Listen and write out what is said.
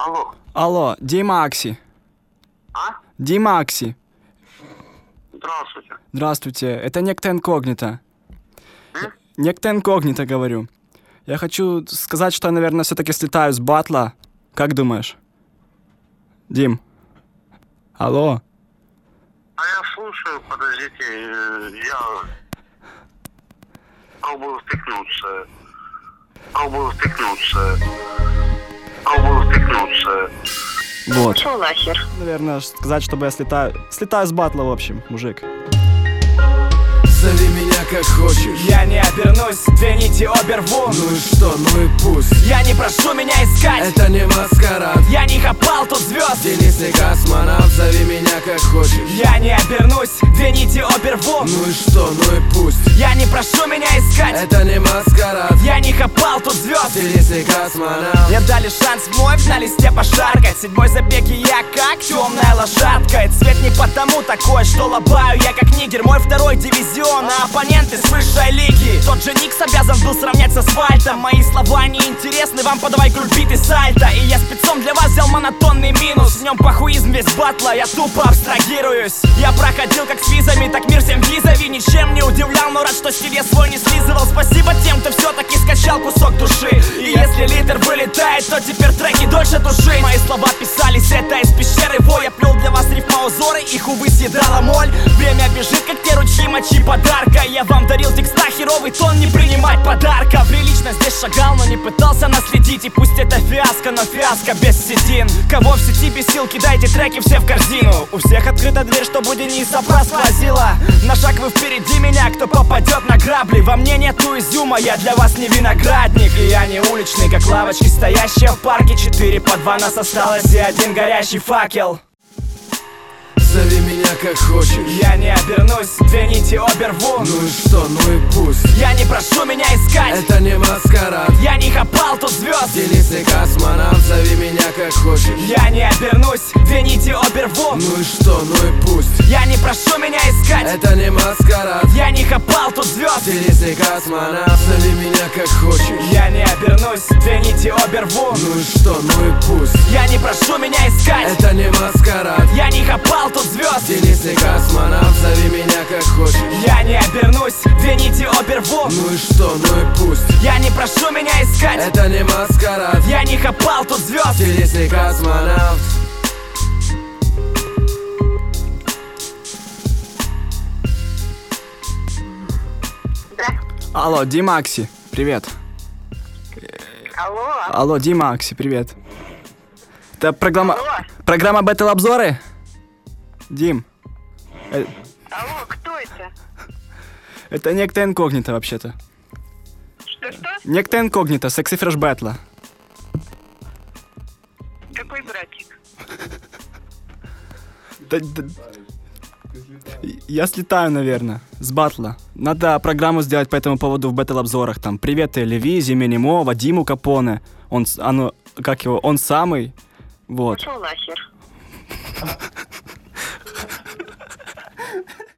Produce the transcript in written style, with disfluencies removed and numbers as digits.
Алло. Алло, Димакси. А? Димакси. Здравствуйте. Здравствуйте, это Некто Инкогнито. М? Некто Инкогнито, говорю. Я хочу сказать, что я, наверное, все-таки слетаю с батла. Как думаешь? Дим? Алло? А я слушаю, подождите, я пробую втыкнуться. Вот. Пошел нахер. Наверное, сказать, чтобы я слетаю с батла, в общем, мужик. Зови меня как хочешь. Я не обернусь, две нити оберву. Ну и что, ну и пусть. Я не прошу меня искать, Это не маскарад. я не хапал тут звезд. Денис не космонавт, зови меня как хочешь. Я не обернусь, две нити оберву. Ну и что, ну и пусть. Я не прошу меня искать, Это не маскарад. я не хапал тут звезд. Денис не космонавт. Мне дали шанс вновь на листе пошаркать. Седьмой забег и я как темная лошадка. И цвет не потому такой, что лобаю я как нигер. Мой второй дивизион, а оппоненты с высшей лиги. Тот же Никс обязан был сравнять с асфальтом. Мои слова не интересны, вам подавай кульбит и сальто. И я спецом для вас взял монотонный минус. В нем похуизм весь батла, я тупо абстрагируюсь. Я проходил как с визами, так мир всем визави. Ничем не удивлял, но рад, что стиль я свой не слизывал. Спасибо тем, кто все-таки скачал кусок души. И если литр вылетает, то теперь треки дольше туши. Мои слова писались, это из пещеры вой. Я плел для вас рифмоузоры, их, увы, съедала моль. Время бежит, как те ручьи мочи подарка. Я вам дарил текста, херовый тон, не принимать подарка. Прилично здесь шагал, но не пытался наследить. И пусть это фиаско, но фиаско без седин. Кого в сети бесил, кидайте треки все в корзину. У всех открыта дверь, чтобы Дениса просквозила. На шаг вы впереди меня, кто попадет на грабли. Во мне нету изюма, я для вас не виноградник. И я не уличный, как лавочки, стоящие в парке. 4 по 2 нас осталось и один горящий факел. Зови меня как хочешь. Я не обернусь, две нити оберву. Ну и что, ну и пусть. Я не прошу меня искать, Это не маскарад. я не хапал тут звезд. Денис не космонавт, зови меня как хочешь. Я не обернусь, две нити оберву. Ну и что, ну и пусть. Я не прошу меня искать, Это не маскарад. я не хапал тут звезд. Денис не космонавт, зови меня как хочешь. Я не обернусь, две нити оберву. Ну и что, ну и пусть. Я не прошу меня искать, Это не маскарад. я не хапал тут звезд. Денис не космонавт, зови меня как хочешь. Я не обернусь, две нити оберву. Ну и что, ну и пусть. Я не прошу меня искать, Это не маскарад. я не хапал тут звезд. Денис не космонавт. Алло, Димакси, привет. Алло. Алло, Димакси, привет. Это программа... Алло. Программа Battle обзоры? Дим, Алло, кто это? это Некто Инкогнито вообще-то. Что-что? Некто Инкогнито, Sexy Fresh Battle. Какой братик? Я слетаю, наверное, с батла. Надо программу сделать по этому поводу в Battle обзорах. Там привет Левизе, Минимо, Вадиму Капоне. Он самый. Вот. Пошел нахер.